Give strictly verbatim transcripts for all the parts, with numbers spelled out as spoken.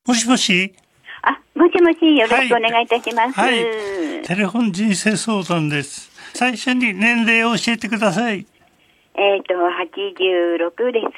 もしもし。 あ、もしもし、よろしくお願いいたします。 はい。はい、テレフォン人生相談です。最初に年齢を教えてください。 えっと、はちじゅうろくです。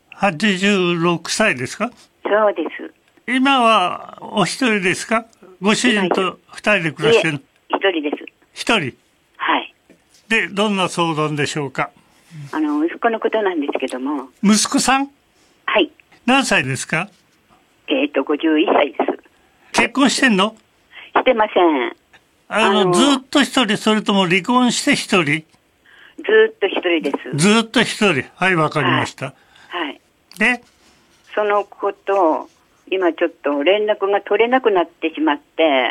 はちじゅうろくさいですか？ そうです。 今はお一人ですか？ご主人と二人で暮らしてる？ 一人です。 一人？ はい。 で、どんな相談でしょうか？ あの、息子のことなんですけども。 息子さん？ はい。 何歳ですか？ えっと、ごじゅういっさいです。 結婚してんの？ してません。 あの、あのずっと一人、それとも離婚して一人？ ずっと一人です。 ずっと一人。はい、わかりました。 はい。はい、 で、 その子と、今ちょっと連絡が取れなくなってしまって。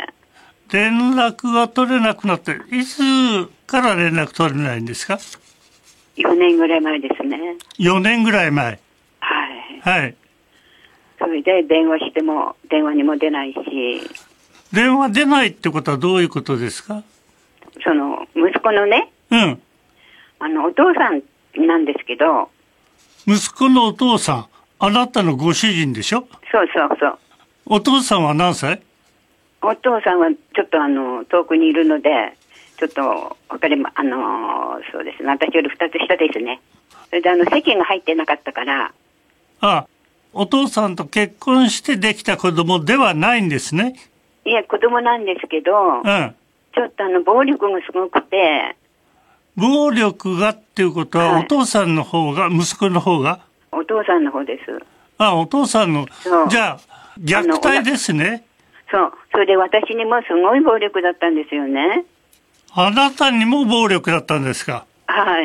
連絡が取れなくなって、いつから連絡取れないんですか？ よねんぐらい前ですね。 よねんぐらい前。 はい。 はい。 それで電話しても電話にも出ないし。 電話出ないってことはどういうことですか？ その息子のね、 うん、 あのお父さんなんですけど。 息子のお父さん、あなたのご主人でしょ？ そうそうそう。 お父さんは何歳？ お父さんはちょっとあの遠くにいるので、ちょっとわかりまあのそうですね。私よりふたつ下ですね。それであの籍が入ってなかったから。 ああ、お父さんと結婚してできた子供ではないんですね。 いや、子供なんですけど、 うん、 ちょっとあの暴力がすごくて。 暴力がっていうことは、はい、お父さんの方が、息子の方が？ お父さんの方です。 あ、お父さんの。じゃあ、虐待ですね。 そう。それで私にもすごい暴力だったんですよね。 あなたにも暴力だったんですか？ はい。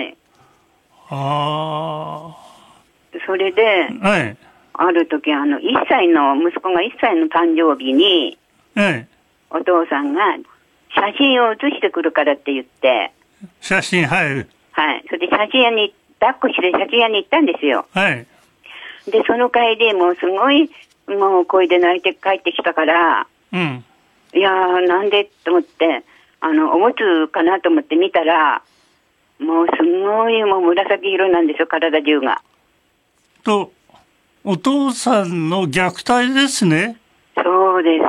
ああ。 それで、 はい。 ある時、あの、いっさいの、息子がいっさいの誕生日に、 はい。 お父さんが写真を写してくるからって言って、 写真、はい。 はい。それで写真屋に、抱っこして写真屋に行ったんですよ。 はい。 で、その帰り、もうすごい、もう声で泣いて帰ってきたから、 うん。 いやー、なんでと思って、あの、おむつかなと思って見たら、もうすごいもう紫色なんですよ、体中が。 と、お父さんの虐待ですね。 そうです。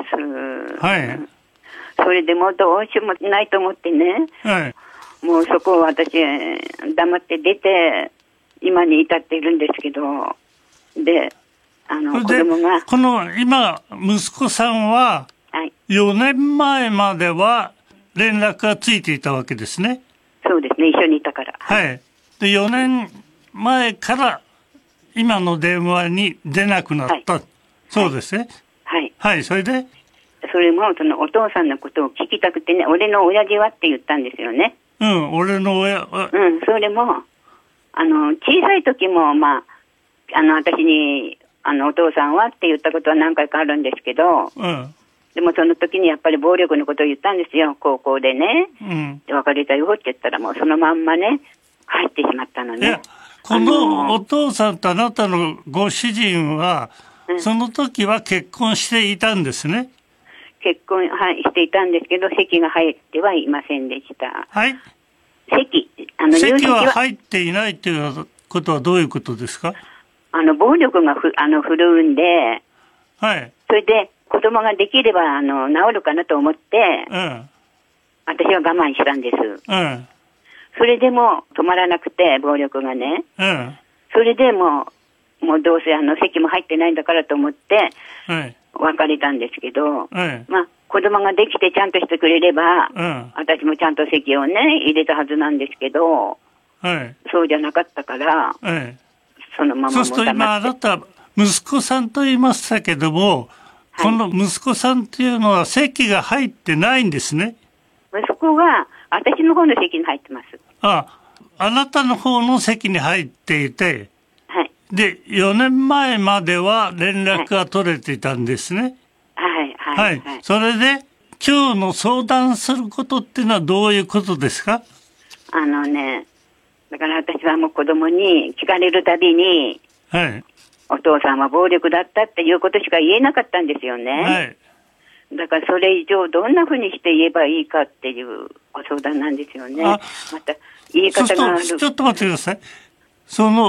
はい。 それでもうどうしようもないと思ってね。 はい。 もうそこを私、黙って出て、今に至っているんですけど、で、あの、子供が。 この、今、息子さんは、 はい。 よねんまえまでは連絡がついていたわけですね。 そうですね、一緒にいたから。 はい。で、よねんまえから今の電話に出なくなった。はい、そうですね。 はい。 はい、それでそれも、そのお父さんのことを聞きたくてね、俺の親父はって言ったんですよね。 うん、俺の親は。 うん、それも、あの、小さい時も、まあ、あの、私に、あの、お父さんはって言ったことは何回かあるんですけど、 うん。 でもその時にやっぱり暴力のことを言ったんですよ、高校でね。 うん。 で、別れたよって言ったらもうそのまんまね、帰ってしまったのね。 いや、このお父さんとあなたのご主人は、うん、その時は結婚していたんですね。 結婚、はい、していたんですけど、籍が入ってはいませんでした。 はい。 籍、あの、 籍は入っていないということはどういうことですか？ あの、暴力がふ、あの、振るうんで、 はい。 それで、子供ができれば、あの、治るかなと思って、 うん。 私は我慢したんです。 うん。 それでも止まらなくて、暴力がね。 うん。 それでもう、もうどうせあの、籍も入ってないんだからと思って、 はい。 別れたんですけど、 はい。 まあ、子供ができてちゃんとしてくれれば、 うん。 私もちゃんと籍をね、入れたはずなんですけど、 はい。 そうじゃなかったから、 はい。 そのままもそうすると今あなた、息子さんと言いましたけども、はい、この息子さんっていうのは籍が入ってないんですね。 息子は私の方の籍に入ってます。 あ、あなたの方の籍に入っていて、 はい。 で、よねんまえまでは連絡が取れていたんですね。 はい、はい。 はい。はい、それで、今日の相談することっていうのはどういうことですか？ あのね、だから私はもう子供に聞かれるたびに、 はい。 お父さんは暴力だったっていうことしか言えなかったんですよね。 はい。 だからそれ以上どんなふうにして言えばいいかっていうご相談なんですよね。また言い方がある。 ちょっと待ってください。その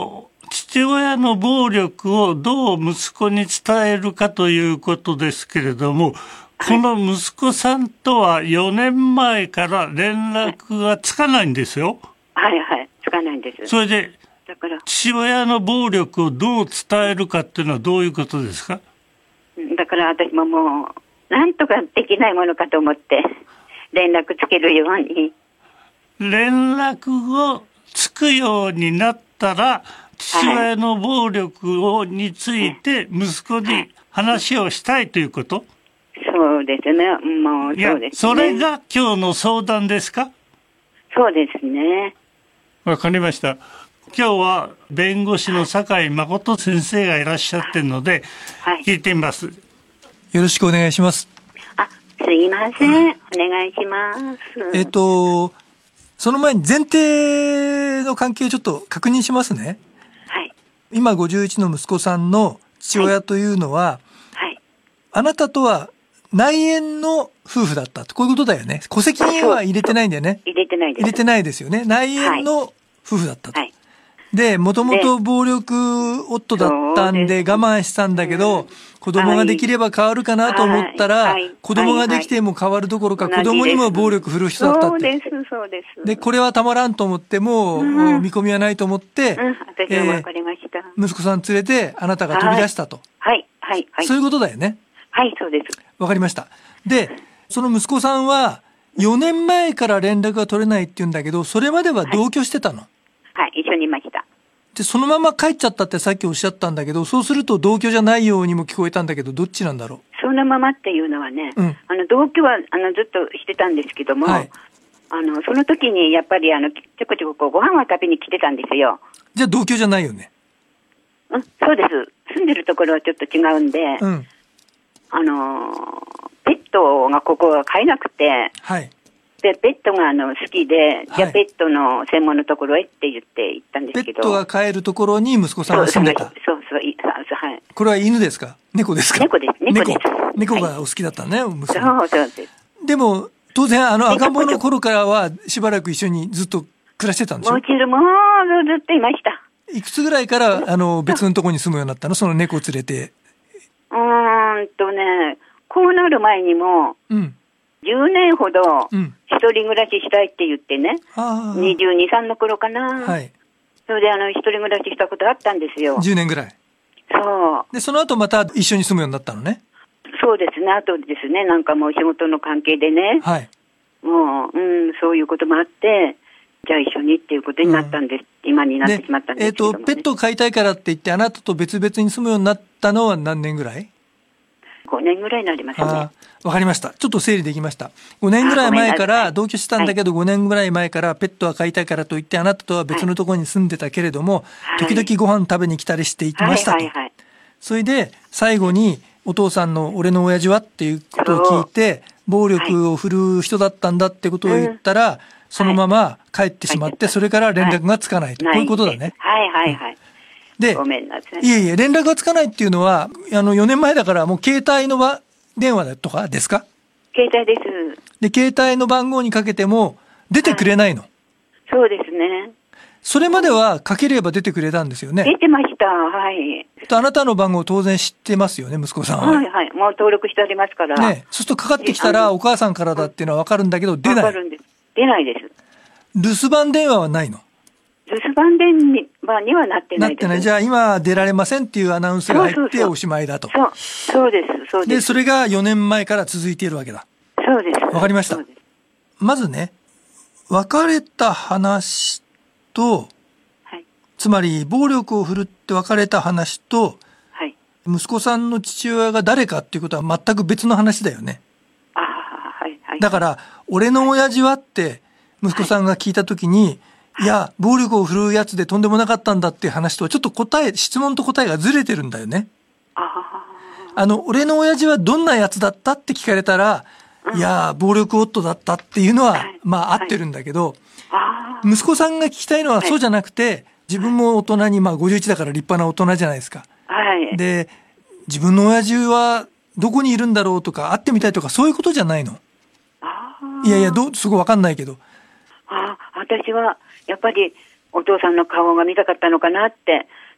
父親の暴力をどう息子に伝えるかということですけれども、この息子さんとはよねんまえから連絡がつかないんですよ。 はいはい、つかないんです。 それで、 だから父親の暴力をどう伝えるかっていうのはどういうことですか？ だから私ももう、なんとかできないものかと思って、連絡つけるように。 連絡をつくようになったら、父親の暴力をについて息子に話をしたいということ？ そうですね。もうそうですね。 いや、それが今日の相談ですか？ そうですね。 わかりました。今日は弁護士の酒井誠先生がいらっしゃってるので、 はい、 聞いてみます。 よろしくお願いします。 あ、すいません。お願いします。 えっと、その前に前提の関係をちょっと確認しますね。 はい。 今ごじゅういちの息子さんの父親というのは、 はい。 あなたとは内縁の夫婦だったと、こういうことだよね。戸籍には入れてないんだよね。 入れてないです。 入れてないですよね。内縁の夫婦だったと。 はい。 で、もともと暴力夫だったんで我慢したんだけど、子供ができれば変わるかなと思ったら、子供ができても変わるどころか、子供にも暴力振るう人だったって。 そうです、そうです。 で、これはたまらんと思って、もう見込みはないと思って、 私はわかりました。 息子さん連れてあなたが飛び出したと。 はい、はい、はい。 そういうことだよね。 はい、そうです。 わかりました。で、その息子さんはよねんまえから連絡が取れないって言うんだけど、それまでは同居してたの。 はい、一緒にいました。で、 そのまま帰っちゃったってさっきおっしゃったんだけど、そうすると同居じゃないようにも聞こえたんだけど、どっちなんだろう。 そのままっていうのはね、うん、あの同居はあのずっとしてたんですけども、はい、あのその時にやっぱりあのちょこちょここうご飯は食べに来てたんですよ。 じゃあ同居じゃないよね。 うん、そうです。住んでるところはちょっと違うんで、うん、あのペットがここが飼えなくて、はい。でペットがあの好きで、はい、じゃあペットの専門のところへって言って行ったんですけど、 ペットが飼えるところに息子さんが住んでた。 そうそうそう、いはい。 これは犬ですか？猫ですか？ 猫です。猫です。 猫がお好きだったね、はい、息子。 そうそうです。 でも当然あの赤ん坊の頃からはしばらく一緒にずっと暮らしてたんでしょ？ もちろんもうずっといました。 いくつぐらいからあの別のところに住むようになったの？その猫を連れて。 うーんとね、こうなる前にも。うん。じゅうねんほど一人暮らししたいって言ってね、うん、にじゅうに、さんの頃かな、はい、それであの一人暮らししたことあったんですよ。 じゅうねんぐらい。 そうでその後また一緒に住むようになったのね。 そうですね。あとですね、なんかもう仕事の関係でね、はい、もう、うん、そういうこともあってじゃあ一緒にっていうことになったんです、うん、今になってしまったんですけども、ね、 えーと、ペットを飼いたいからって言ってあなたと別々に住むようになったのは何年ぐらい？ ごねんぐらいになりましたね。 わかりました。ちょっと整理できました。ごねんぐらい前から同居したんだけど、ごねんぐらい前からペットは飼いたいからといってあなたとは別のところに住んでたけれども、はい、時々ご飯食べに来たりしていましたと、はいはいはい、それで最後にお父さんの俺の親父はっていうことを聞いて暴力を振るう人だったんだってことを言ったら、はい、そのまま帰ってしまってそれから連絡がつかないと、はい、こういうことだね。 はいはいはい、うんで、ごめんなさい。 いえいえ、連絡がつかないっていうのは、あの、よねんまえだからもう携帯の電話とかですか？ 携帯です。 で、携帯の番号にかけても出てくれないの？はい、 そうですね。 それまではかければ出てくれたんですよね？ 出てました。はい。 あなたの番号当然知ってますよね、息子さんは。 はいはい。もう登録してありますから。 ね、そうするとかかってきたらお母さんからだっていうのはわかるんだけど、出ない。わかるんです。 出ないです。 留守番電話はないの？ 留守番電話にはなってないです。なってない。 じゃあ今出られませんっていうアナウンスが入っておしまいだと。 そう、そうです、そうです。 で、それがよねんまえから続いているわけだ。 そうです。 わかりました。まずね、別れた話と、はい、つまり暴力を振るって別れた話と、はい、息子さんの父親が誰かっていうことは全く別の話だよね。 ああ、はい、はい。 だから、俺の親父はって息子さんが聞いたときに、はいいや、暴力を振るうやつでとんでもなかったんだっていう話と、ちょっと答え、質問と答えがずれてるんだよね。ああの、俺の親父はどんなやつだったって聞かれたら、いや、暴力夫だったっていうのは、まあ合ってるんだけど、息子さんが聞きたいのはそうじゃなくて、自分も大人に、まあごじゅういちだから立派な大人じゃないですか。はい。で、自分の親父はどこにいるんだろうとか、会ってみたいとか、そういうことじゃないの。いやいや、どう、すごいわかんないけど。 ああ、私は、やっぱりお父さんの顔が見たかったのかなって、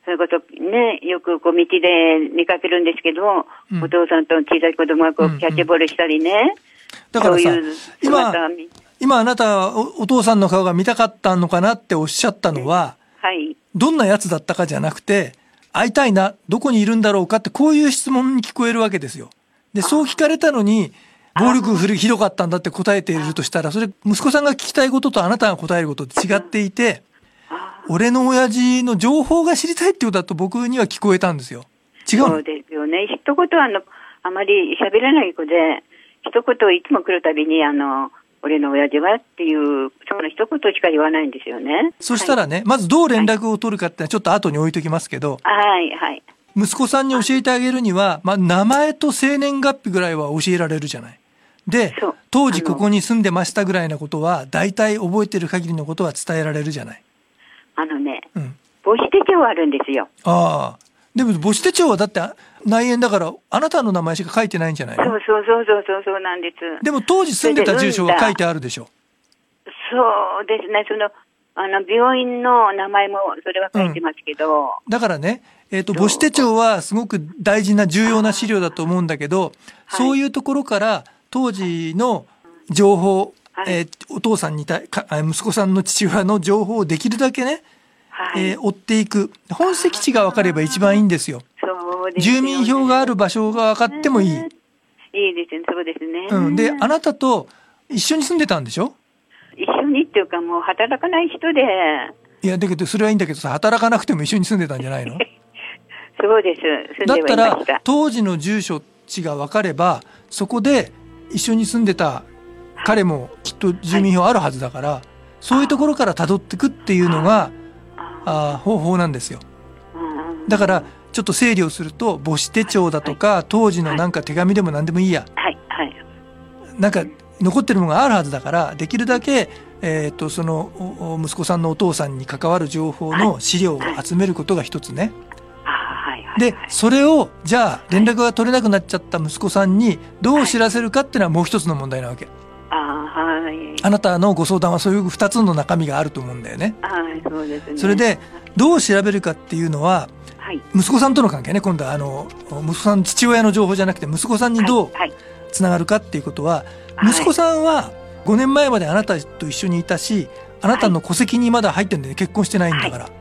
そういうことね、よくこう道で見かけるんですけど、うん、お父さんと小さい子供がこうキャッチボールしたりね。うんうん、 だからさ、今、今あなたは お, お父さんの顔が見たかったのかなっておっしゃったのは、 はい、 どんなやつだったかじゃなくて、会いたいな、どこにいるんだろうかって、こういう質問に聞こえるわけですよ。で、そう聞かれたのに、暴力ひどかったんだって答えているとしたら、それ息子さんが聞きたいこととあなたが答えることって違っていて、俺の親父の情報が知りたいってことだと僕には聞こえたんですよ。違うの？ そうですよね。一言あの、あまり喋らない子で、一言いつも来るたびに、あの、俺の親父はっていう、その一言しか言わないんですよね。 そしたらね、はい、まずどう連絡を取るかってのはちょっと後に置いときますけど、 はいはい。 息子さんに教えてあげるには、まあ、名前と生年月日ぐらいは教えられるじゃない。で、当時ここに住んでましたぐらいのことは、大体覚えてる限りのことは伝えられるじゃない。 あのね、うん、母子手帳あるんですよ。 ああ。でも母子手帳はだって内縁だから、あなたの名前しか書いてないんじゃないの？ そうそうそうそうそうそうなんです。 でも当時住んでた住所が書いてあるでしょ。 そうですね。その、あの、病院の名前もそれは書いてますけど。うん、 だからね、えっと、母子手帳はすごく大事な重要な資料だと思うんだけど、そういうところから当時の情報、はい、えー、お父さんに対、息子さんの父親の情報をできるだけね、はい、えー、追っていく。本籍地が分かれば一番いいんですよ。 そうですよね。 住民票がある場所が分かってもいい。いいですね、そうですね。 うん。で、あなたと一緒に住んでたんでしょ？ 一緒にっていうかもう働かない人で。 いや、だけどそれはいいんだけどさ、働かなくても一緒に住んでたんじゃないの？ そうです。住んではいました。 だったら、当時の住所地が分かれば、そこで一緒に住んでた彼もきっと住民票あるはずだから、はい、そういうところから辿っていくっていうのが、あ方法なんですよ。だから、ちょっと整理をすると、母子手帳だとか、はい、当時のなんか手紙でも何でもいいや。 はい、はい。 なんか、残ってるものがあるはずだから、できるだけ、えっと、その、息子さんのお父さんに関わる情報の資料を集めることが一つね。で、それを、じゃあ、連絡が取れなくなっちゃった息子さんに、どう知らせるかっていうのはもう一つの問題なわけ。 あはい。 あなたのご相談はそういう二つの中身があると思うんだよね。 はい、そうですね。 それで、どう調べるかっていうのは、はい、息子さんとの関係ね、今度はあの、息子さん、父親の情報じゃなくて、息子さんにどうつながるかっていうことは、はい、息子さんはごねんまえまであなたと一緒にいたし、あなたの戸籍にまだ入ってるんで、ね、結婚してないんだから。はい、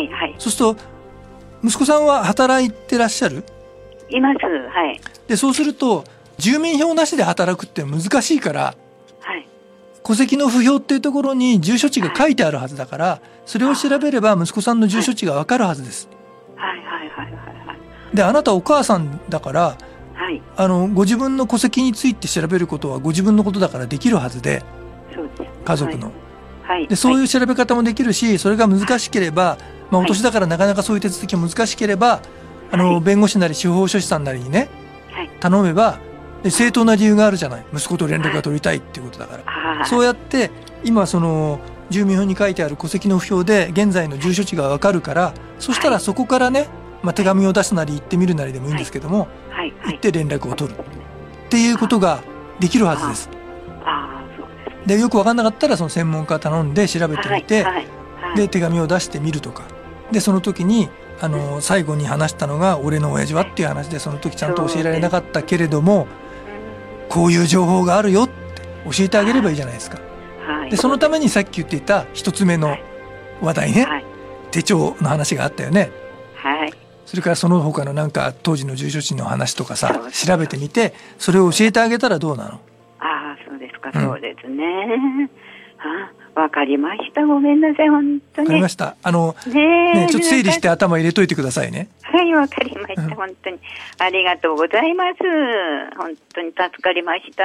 はい、はい。そうすると、息子さんは働いてらっしゃる？ います。はい。 で、そうすると、住民票なしで働くって難しいから、 はい。 戸籍の不評っていうところに住所地が書いてあるはずだから、それを調べれば息子さんの住所地がわかるはずです。 はいはいはいはいはい。 で、あなたお母さんだから、 はい。 あの、ご自分の戸籍について調べることはご自分のことだからできるはずで、 そうです。 家族の。 はい。 で、そういう調べ方もできるし、それが難しければ、まあ、お年だからなかなかそういう手続きも難しければ、あの、弁護士なり司法書士さんなりにね、頼めば、で正当な理由があるじゃない。息子と連絡が取りたいっていうことだから。そうやって、今その、住民票に書いてある戸籍の不評で、現在の住所地がわかるから、そしたらそこからね、まあ、手紙を出すなり行ってみるなりでもいいんですけども、行って連絡を取る。っていうことができるはずです。で、よくわかんなかったら、その専門家頼んで調べてみて、で、手紙を出してみるとか。で、その時に、あの、最後に話したのが、俺の親父はっていう話で、その時ちゃんと教えられなかったけれども、こういう情報があるよって教えてあげればいいじゃないですか。で、そのためにさっき言っていた一つ目の話題ね、手帳の話があったよね。 はい。 それからその他のなんか当時の住所地の話とかさ、調べてみて、それを教えてあげたらどうなの？ ああ、そうですか、そうですね。あ、わかりました。ごめんなさい、本当に。 わかりました。あの、ね, ねちょっと整理して頭入れといてくださいね。 はい、わかりました、うん。本当に。ありがとうございます。本当に助かりました。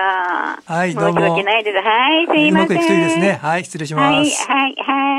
はい、どうも。 申し訳ないです。はい、すいません。 うまくいくといいですね。はい、失礼します。 はい、はい、はい。